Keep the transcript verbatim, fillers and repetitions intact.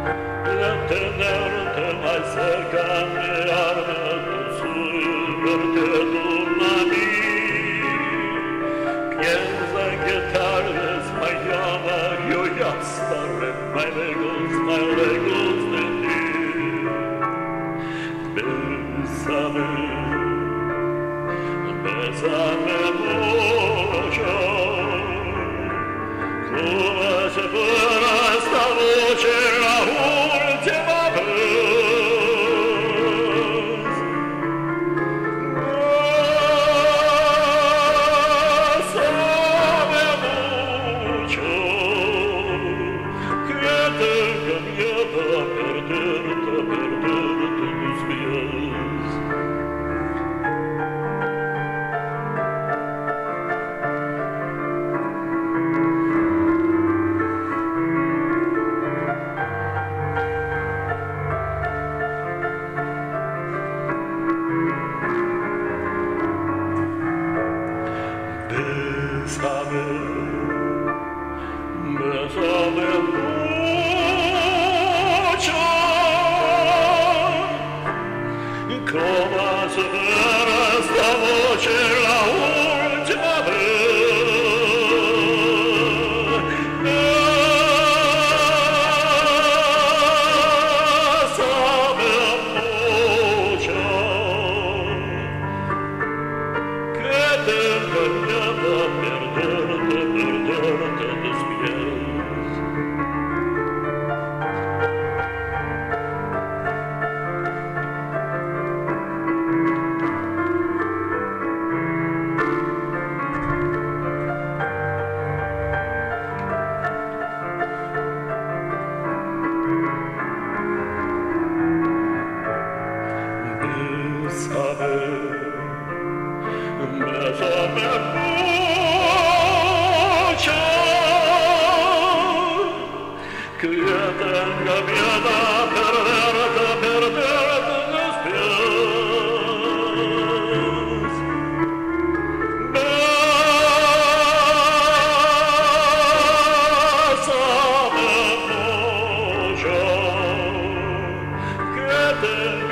tenerte más cerca me arde tu verte tu a mí. Piensa que tal vez mañana yo ya estaré más lejos, más lejos de ti. Bésame, bésame mucho, como si fuera esta noche la última vez. Bésame mucho, que tenga miedo a perderte, a perderte tus pies. Bésame, bésame mucho, como si fuera esta noche la última vez. Bésame mucho, que tenga miedo a perderte, perderte tus pies. Bésame, bésame mucho, que ya tenga miedo a perderte, perderte tus pies. Bésame mucho, que tenga